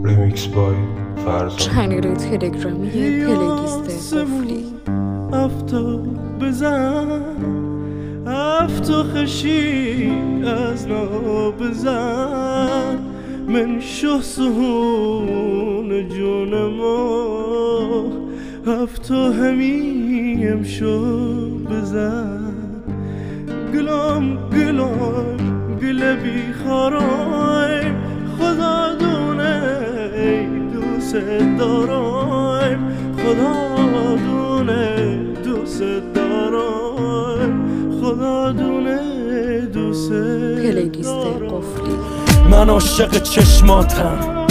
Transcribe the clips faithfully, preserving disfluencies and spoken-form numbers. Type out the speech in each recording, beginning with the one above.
ریمیکس بای فرزان. چنل تلگرامی پلیلیست قفلی. افتو بزن افتو خشی از نو بزن من شو سهون جونمو افتو همیم شو بزن گلام گلام گل بیخارایم خدا دونه ای دوست دارایم خدا دونه دوست دارایم خدا دونه دوست پلیلیست قفلی. من عاشق چشماتم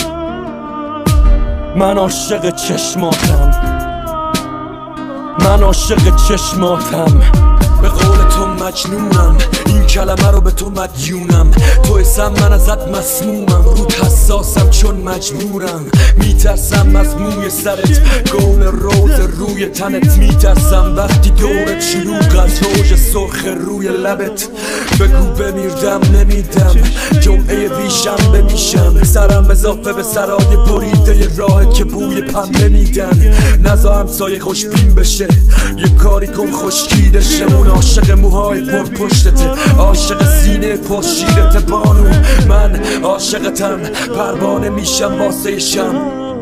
من عاشق چشماتم من عاشق چشماتم به قول تو مجنونم این کلمه رو به تو مدیونم تو اسم من ازت مسمومم رود حساسم چون مجبورم میترسم از موی سرت گل روز روی تنت میترسم وقتی دورت شلوغ از روژ سرخ روی لبت بگو بمیردم نمیدم جمعه بیشم بمیشم سرم اضافه به سرای بریده راهت که بوی پنبه میدن نزا همسایه خوشبین بشه یه کاری کن خشکیده شمون عاشق موهای پر پشتته عاشق سینه پر شیرت بانو من عاشقتم پروانه میشم واسه شم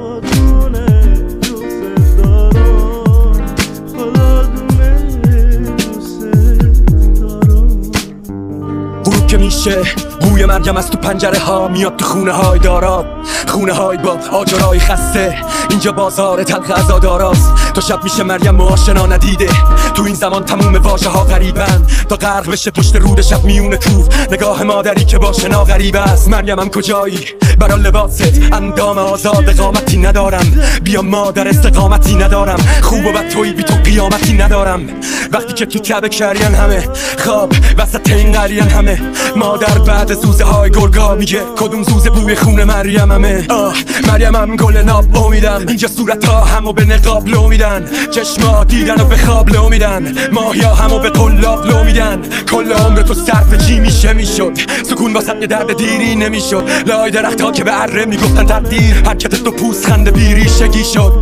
غروب که میشه بوی مرگم از تو پنجره ها میاد تو خونه های داراب خونه های با آجرای خسته اینجا بازار تلخ عزاداراست تا شب میشه مریم و آشنا ندیده تو این زمان تموم واژه ها غریبن تا غرق بشه پشت رود شب میونه کوه نگاه مادری که با شنا غریب است مریمم کجایی برا لباست اندام آزاد قامتی ندارم بیا مادر استقامتی ندارم خوب و بد توی بی تو قیامتی ندارم وقتی که تو کعبه کرین همه خواب وسط این قرین همه مادر بعد زوزه های گرگا میگه کدوم زوزه بوی خون مریممه آه مریمم گل ناب امیدم اینجا صورت ها همو به نقاب لو میدن چشما دیدن و به خواب لو میدن ماهیا همو به قلاب لو میدن کل عمر تو صرف چی میشه میشد سکون واسط یه درد دیری نمیشد لای درخت ها که به اره میگفتن تقدیر حرکت تو پوست خنده بیریشگی شد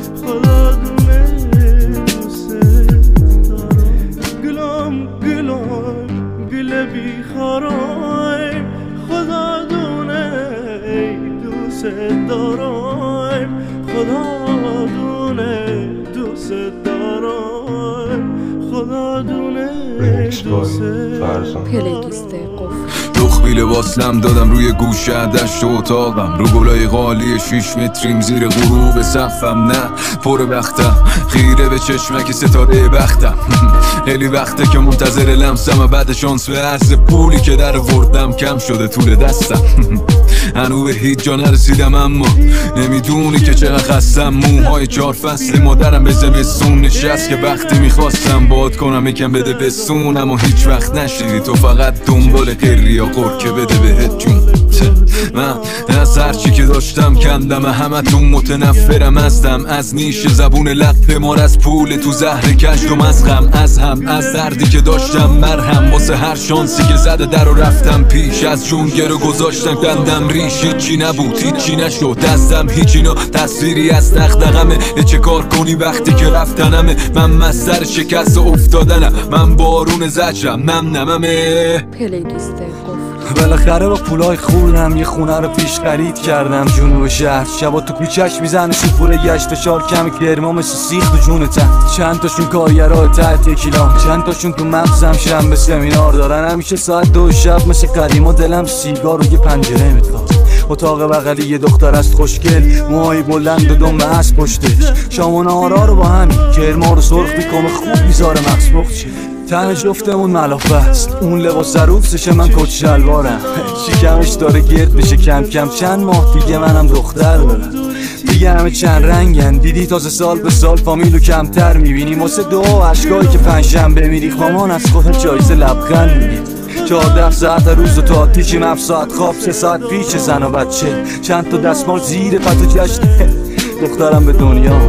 گلام گلام گل بیخارایم خدا دونه ای دوست دارایم خدا دونه دوست دارایم خدا دونه دوست فرزان. پلیلیست قفلی. دخبی لباسلم دادم روی گوشه دشت و اتاقم رو گلای غالی شیش متریم زیر غروب سقفم نه پر وقتم خیره به چشمک ستاره بختم خیلی وقته که منتظر لمسم و بعد شانس به عرض پولی که در وردم کم شده طول دستم هنو به هیچ جا نرسیدم اما نمیدونی که چقدر خستم موهای چار فصل مادرم به زمستون نشست که وقتی میخواستم باد کنم یکم بده بسون اما هیچ وقت نشیدی تو فقط دنبال قری یا قرکه بده بهت جون من از هرچی که داشتم کندم همه تون متنفرم ازدم از نیش زبون لق مار از پول تو زهر کشت و مزغم از هم از دردی که داشتم مرهم واسه هر شانسی که زده در و رفتم پیش از جون گرو گذاشتم کندم ریش هیچی نبود هیچی نشد دستم هیچی نا تصویری از دغدغمه چه کار کنی وقتی که رفتنمه من مصدر شکست و افتادنم من بارون زجرم نم نممه پلیلیست قفلی. بالاخره با پولای خوردم یه خونه رو پیش خرید کردم جنوب شهر شبا تو کوچه‌اش میزنه شوپور گشت شار کم کرما مثل سیخ تو جونتن چند تاشون کارگرای تحت یکیلام چند تاشون تو مغزم شنبه سمینار دارن همیشه ساعت دو شب مثل قدیما دلم سیگار و یه پنجره میتواد اتاق بغلی یه دختر است خوشگل موهای بلند و دم اسب پشتش شام و نهارا رو با همین کرما رو سرخ میکنه خوب میذاره مغز بخچه تن جفتمون ملافه است اون لباس ظروفشه من کت شلوارم شکمش داره گرد بشه کم کم چند ماه دیگه منم دختر دارم دیگه همه چند رنگن دیدی تازه سال به سال فامیلو کمتر میبینی واسه دو عشقایی که پنجشنبه میری خوامان از خودت جایزه لبخند میگی چهارده ساعت روز و تا تیچیم هفت ساعت خواب سه ساعت پیش زن و بچه چند تا دستمال زیر پتو جشت دخترم به دنیا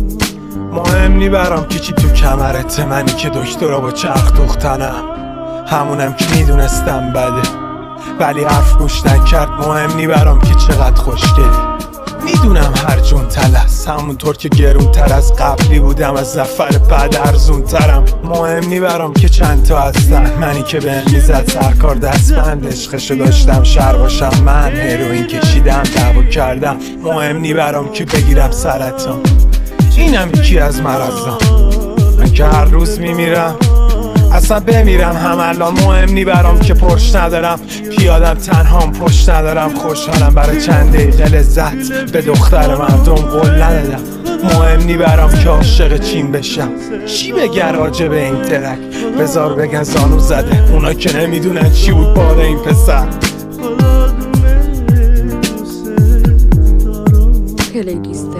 مهم نی برام کی کی تو کمرت منی که دکترا با چرخ دختنم همونم که میدونستم بده، ولی حرف گوش نکرد. مهم نی برام که چقدر خوشگلی، میدونم هر جون تلس، همونطور که گرون تر از قبلی بودم، از نفر بعد ارزون ترم. مهم نی برام که چند تا هستن، منی که به میزد سرکار دستبند، عشقشو داشتم شهر باشم من، هروئین کشیدم دعوا کردم. مهم نی برام که بگیرم سرطان، اینم یکی از مرضام، من که هر روز میمیرم اصلا بمیرم هم الان. مهم نی برام که پرش ندارم، پیادم تنهام پشت ندارم. خوشحالم برای چند دقیقه لذت، به دختر مردم قول ندادم. مهم نی برام که عاشق چین بشم، چی بگن راجع به این ترک؟ بذار بگن زانو زده، اونا که نمیدونن چی بود باد این پسر. پلیلیست